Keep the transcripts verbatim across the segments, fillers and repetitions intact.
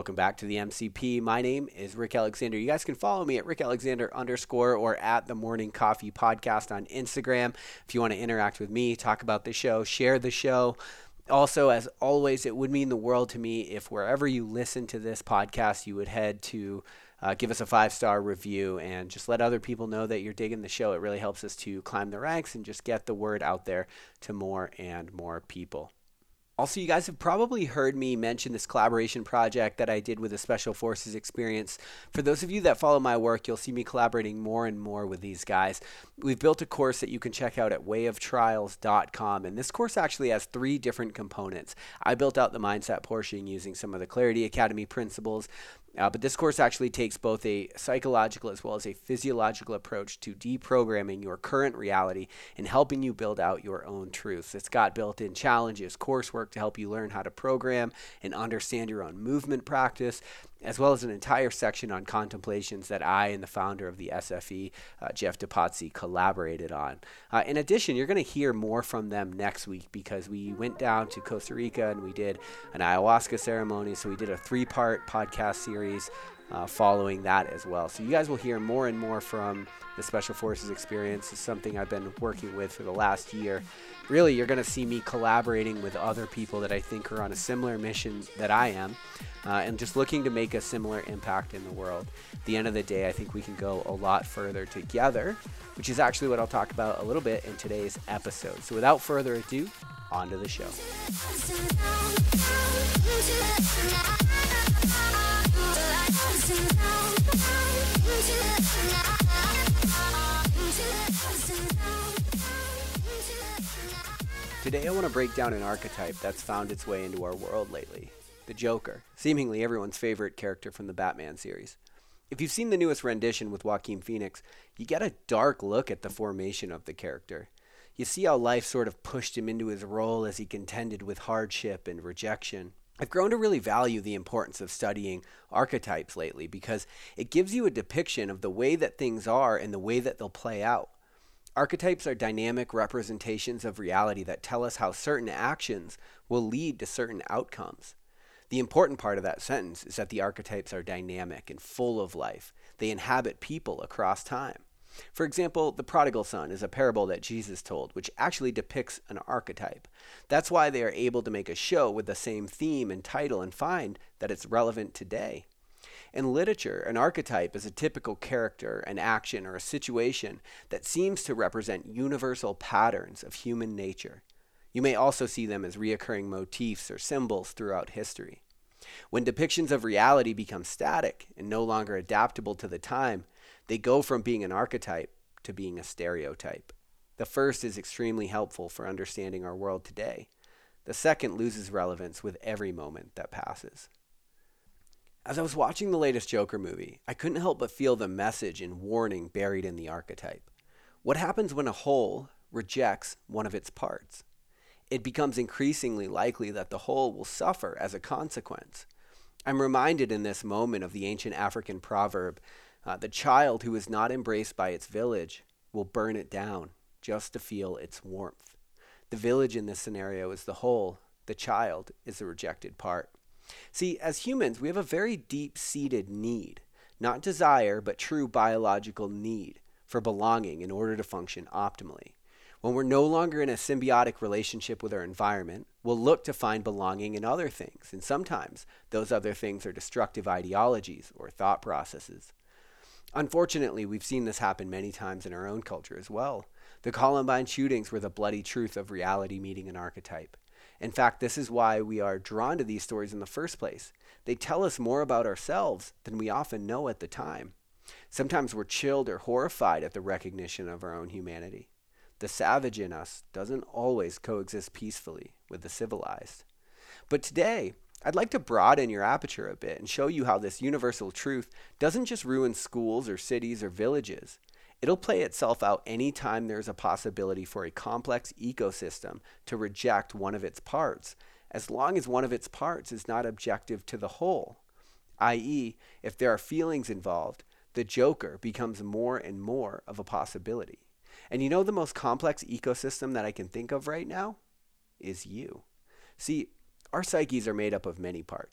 Welcome back to the M C P. My name is Rick Alexander. You guys can follow me at Rick Alexander underscore or at the Morning Coffee Podcast on Instagram. If you want to interact with me, talk about the show, share the show. Also, as always, it would mean the world to me if wherever you listen to this podcast, you would head to uh, give us a five-star review and just let other people know that you're digging the show. It really helps us to climb the ranks and just get the word out there to more and more people. Also, you guys have probably heard me mention this collaboration project that I did with the Special Forces Experience. For those of you that follow my work, you'll see me collaborating more and more with these guys. We've built a course that you can check out at way of trials dot com, and this course actually has three different components. I built out the mindset portion using some of the Clarity Academy principles, uh, but this course actually takes both a psychological as well as a physiological approach to deprogramming your current reality and helping you build out your own truths. It's got built-in challenges, coursework to help you learn how to program and understand your own movement practice, as well as an entire section on contemplations that I and the founder of the S F E, uh, Jeff DePazzi, collaborated on. Uh, in addition, you're going to hear more from them next week because we went down to Costa Rica and we did an ayahuasca ceremony. So we did a three-part podcast series uh, following that as well. So you guys will hear more and more from the Special Forces Experience. It's something I've been working with for the last year. Really, you're going to see me collaborating with other people that I think are on a similar mission that I am, uh, and just looking to make a similar impact in the world. At the end of the day, I think we can go a lot further together, which is actually what I'll talk about a little bit in today's episode. So without further ado, on to the show. Today I want to break down an archetype that's found its way into our world lately, the Joker, seemingly everyone's favorite character from the Batman series. If you've seen the newest rendition with Joaquin Phoenix, you get a dark look at the formation of the character. You see how life sort of pushed him into his role as he contended with hardship and rejection. I've grown to really value the importance of studying archetypes lately because it gives you a depiction of the way that things are and the way that they'll play out. Archetypes are dynamic representations of reality that tell us how certain actions will lead to certain outcomes. The important part of that sentence is that the archetypes are dynamic and full of life. They inhabit people across time. For example, the prodigal son is a parable that Jesus told, which actually depicts an archetype. That's why they are able to make a show with the same theme and title and find that it's relevant today. In literature, an archetype is a typical character, an action, or a situation that seems to represent universal patterns of human nature. You may also see them as reoccurring motifs or symbols throughout history. When depictions of reality become static and no longer adaptable to the time, they go from being an archetype to being a stereotype. The first is extremely helpful for understanding our world today. The second loses relevance with every moment that passes. As I was watching the latest Joker movie, I couldn't help but feel the message and warning buried in the archetype. What happens when a whole rejects one of its parts? It becomes increasingly likely that the whole will suffer as a consequence. I'm reminded in this moment of the ancient African proverb, uh, the child who is not embraced by its village will burn it down just to feel its warmth. The village in this scenario is the whole, the child is the rejected part. See, as humans, we have a very deep-seated need, not desire, but true biological need for belonging in order to function optimally. When we're no longer in a symbiotic relationship with our environment, we'll look to find belonging in other things, and sometimes those other things are destructive ideologies or thought processes. Unfortunately, we've seen this happen many times in our own culture as well. The Columbine shootings were the bloody truth of reality meeting an archetype. In fact, this is why we are drawn to these stories in the first place. They tell us more about ourselves than we often know at the time. Sometimes we're chilled or horrified at the recognition of our own humanity. The savage in us doesn't always coexist peacefully with the civilized. But today, I'd like to broaden your aperture a bit and show you how this universal truth doesn't just ruin schools or cities or villages. It'll play itself out anytime there's a possibility for a complex ecosystem to reject one of its parts, as long as one of its parts is not objective to the whole. that is, if there are feelings involved, the Joker becomes more and more of a possibility. And you know the most complex ecosystem that I can think of right now? Is you. See, our psyches are made up of many parts.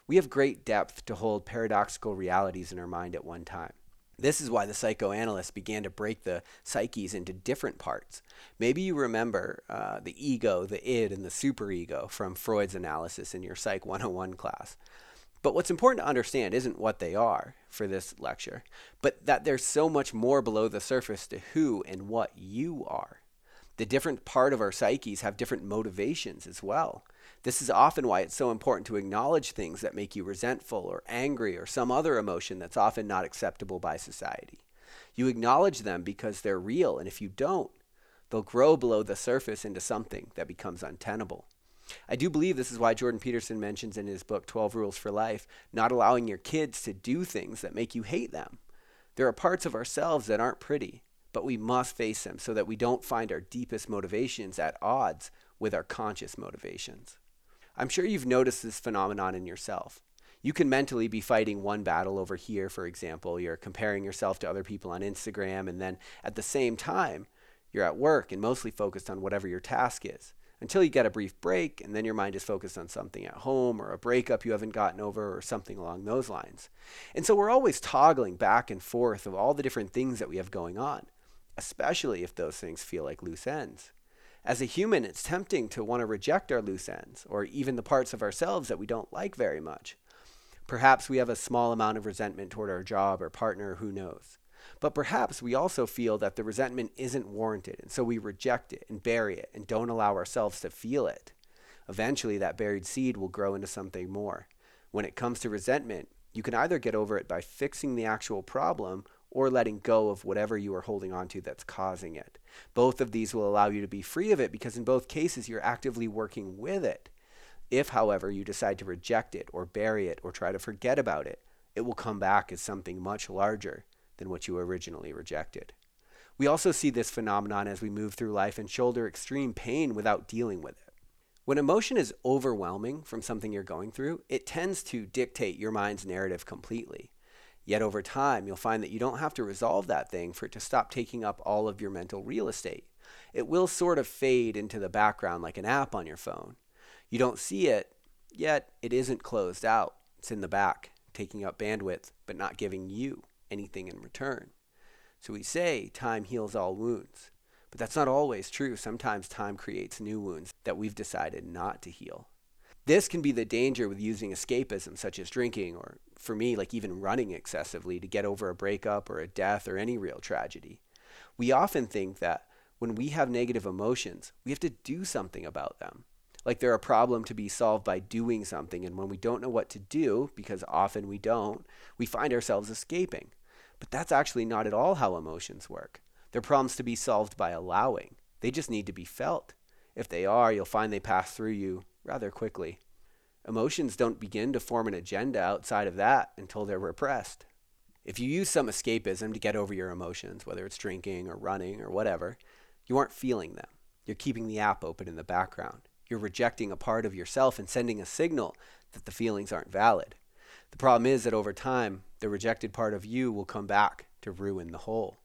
We have great depth to hold paradoxical realities in our mind at one time. This is why the psychoanalysts began to break the psyches into different parts. Maybe you remember uh, the ego, the id, and the superego from Freud's analysis in your Psych one oh one class. But what's important to understand isn't what they are for this lecture, but that there's so much more below the surface to who and what you are. The different part of our psyches have different motivations as well. This is often why it's so important to acknowledge things that make you resentful or angry or some other emotion that's often not acceptable by society. You acknowledge them because they're real, and if you don't, they'll grow below the surface into something that becomes untenable. I do believe this is why Jordan Peterson mentions in his book twelve Rules for Life, not allowing your kids to do things that make you hate them. There are parts of ourselves that aren't pretty, but we must face them so that we don't find our deepest motivations at odds with our conscious motivations. I'm sure you've noticed this phenomenon in yourself. You can mentally be fighting one battle over here, for example. You're comparing yourself to other people on Instagram, and then at the same time, you're at work and mostly focused on whatever your task is, until you get a brief break, and then your mind is focused on something at home or a breakup you haven't gotten over or something along those lines. And so we're always toggling back and forth of all the different things that we have going on, especially if those things feel like loose ends. As a human, it's tempting to want to reject our loose ends, or even the parts of ourselves that we don't like very much. Perhaps we have a small amount of resentment toward our job or partner, who knows. But perhaps we also feel that the resentment isn't warranted, and so we reject it and bury it and don't allow ourselves to feel it. Eventually, that buried seed will grow into something more. When it comes to resentment, you can either get over it by fixing the actual problem or letting go of whatever you are holding on to that's causing it. Both of these will allow you to be free of it because in both cases, you're actively working with it. If, however, you decide to reject it or bury it or try to forget about it, it will come back as something much larger than what you originally rejected. We also see this phenomenon as we move through life and shoulder extreme pain without dealing with it. When emotion is overwhelming from something you're going through, it tends to dictate your mind's narrative completely. Yet over time, you'll find that you don't have to resolve that thing for it to stop taking up all of your mental real estate. It will sort of fade into the background like an app on your phone. You don't see it, yet it isn't closed out. It's in the back, taking up bandwidth, but not giving you anything in return. So we say time heals all wounds, but that's not always true. Sometimes time creates new wounds that we've decided not to heal. This can be the danger with using escapism, such as drinking, or for me, like even running excessively to get over a breakup or a death or any real tragedy. We often think that when we have negative emotions, we have to do something about them. Like they're a problem to be solved by doing something, and when we don't know what to do, because often we don't, we find ourselves escaping. But that's actually not at all how emotions work. They're problems to be solved by allowing. They just need to be felt. If they are, you'll find they pass through you rather quickly. Emotions don't begin to form an agenda outside of that until they're repressed. If you use some escapism to get over your emotions, whether it's drinking or running or whatever, you aren't feeling them. You're keeping the app open in the background. You're rejecting a part of yourself and sending a signal that the feelings aren't valid. The problem is that over time, the rejected part of you will come back to ruin the whole.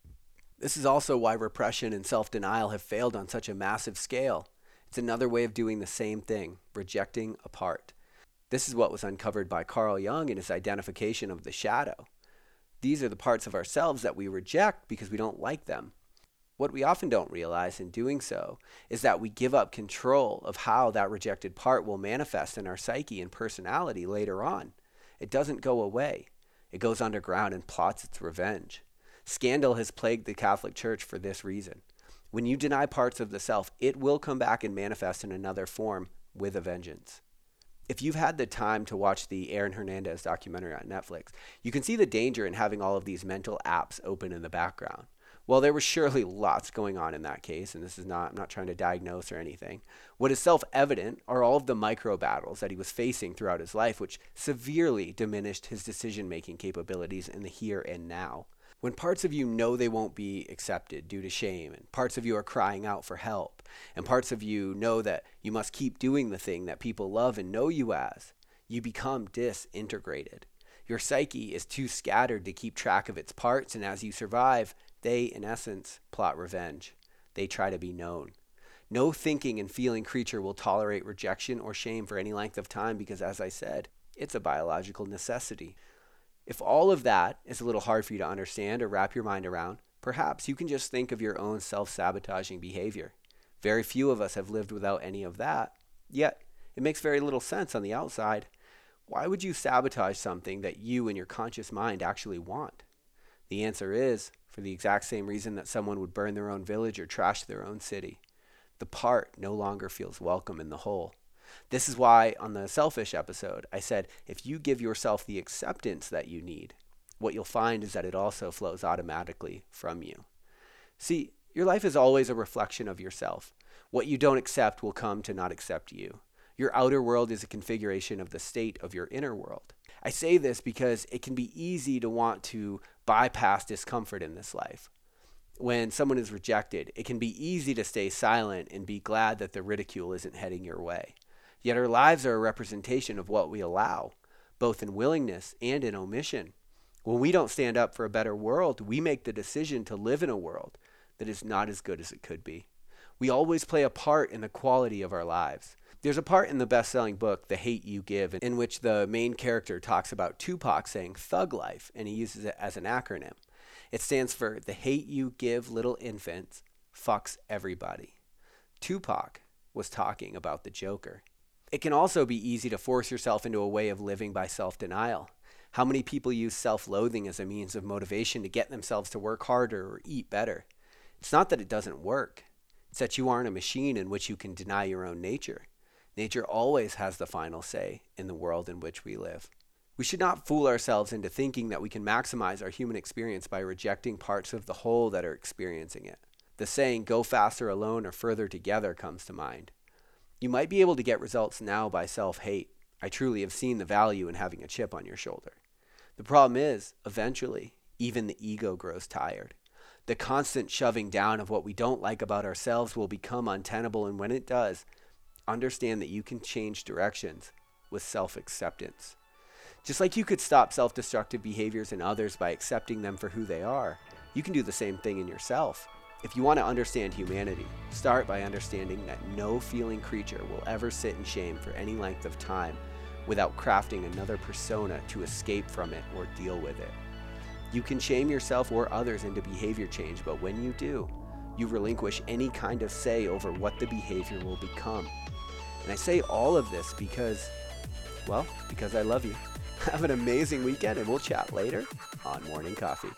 This is also why repression and self-denial have failed on such a massive scale. It's another way of doing the same thing, rejecting a part. This is what was uncovered by Carl Jung in his identification of the shadow. These are the parts of ourselves that we reject because we don't like them. What we often don't realize in doing so is that we give up control of how that rejected part will manifest in our psyche and personality later on. It doesn't go away. It goes underground and plots its revenge. Scandal has plagued the Catholic Church for this reason. When you deny parts of the self, it will come back and manifest in another form with a vengeance. If you've had the time to watch the Aaron Hernandez documentary on Netflix, you can see the danger in having all of these mental apps open in the background. Well, there was surely lots going on in that case, and this is not, I'm not trying to diagnose or anything. What is self-evident are all of the micro battles that he was facing throughout his life, which severely diminished his decision-making capabilities in the here and now. When parts of you know they won't be accepted due to shame, and parts of you are crying out for help, and parts of you know that you must keep doing the thing that people love and know you as, you become disintegrated. Your psyche is too scattered to keep track of its parts, and as you survive, they, in essence, plot revenge. They try to be known. No thinking and feeling creature will tolerate rejection or shame for any length of time because, as I said, It's a biological necessity. If all of that is a little hard for you to understand or wrap your mind around, perhaps you can just think of your own self-sabotaging behavior. Very few of us have lived without any of that, yet it makes very little sense on the outside. Why would you sabotage something that you in your conscious mind actually want? The answer is, for the exact same reason that someone would burn their own village or trash their own city. The part no longer feels welcome in the whole. This is why on the Selfish episode, I said, if you give yourself the acceptance that you need, what you'll find is that it also flows automatically from you. See, your life is always a reflection of yourself. What you don't accept will come to not accept you. Your outer world is a configuration of the state of your inner world. I say this because it can be easy to want to bypass discomfort in this life. When someone is rejected, it can be easy to stay silent and be glad that the ridicule isn't heading your way. Yet our lives are a representation of what we allow, both in willingness and in omission. When we don't stand up for a better world, we make the decision to live in a world that is not as good as it could be. We always play a part in the quality of our lives. There's a part in the best-selling book, The Hate U Give, in which the main character talks about Tupac saying thug life, and he uses it as an acronym. It stands for The Hate You Give Little Infants Fucks Everybody. Tupac was talking about the Joker. It can also be easy to force yourself into a way of living by self-denial. How many people use self-loathing as a means of motivation to get themselves to work harder or eat better? It's not that it doesn't work. It's that you aren't a machine in which you can deny your own nature. Nature always has the final say in the world in which we live. We should not fool ourselves into thinking that we can maximize our human experience by rejecting parts of the whole that are experiencing it. The saying, go faster alone or further together, comes to mind. You might be able to get results now by self-hate. I truly have seen the value in having a chip on your shoulder. The problem is, eventually, even the ego grows tired. The constant shoving down of what we don't like about ourselves will become untenable, and when it does, understand that you can change directions with self-acceptance. Just like you could stop self-destructive behaviors in others by accepting them for who they are, you can do the same thing in yourself. If you want to understand humanity, start by understanding that no feeling creature will ever sit in shame for any length of time without crafting another persona to escape from it or deal with it. You can shame yourself or others into behavior change, but when you do, you relinquish any kind of say over what the behavior will become. And I say all of this because, well, because I love you. Have an amazing weekend, and we'll chat later on Morning Coffee.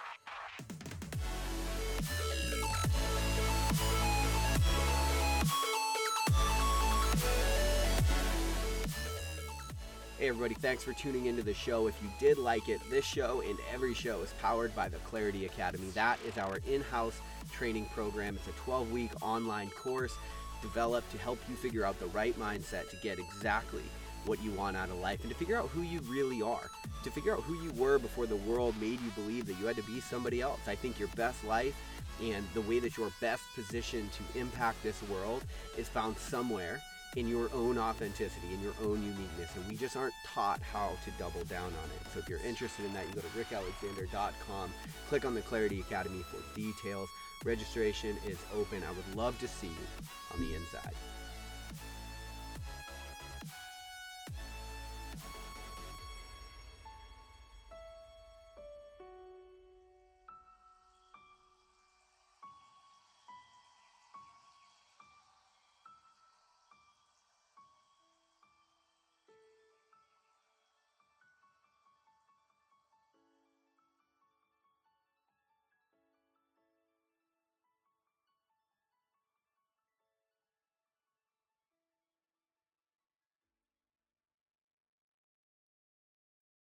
Hey everybody, thanks for tuning into the show. If you did like it, this show and every show is powered by the Clarity Academy. That is our in-house training program. It's a twelve-week online course developed to help you figure out the right mindset to get exactly what you want out of life and to figure out who you really are, to figure out who you were before the world made you believe that you had to be somebody else. I think your best life and the way that you're best positioned to impact this world is found somewhere in your own authenticity, in your own uniqueness, and we just aren't taught how to double down on it. So if you're interested in that, you go to rick alexander dot com, click on the Clarity Academy for details. Registration is open. I would love to see you on the inside.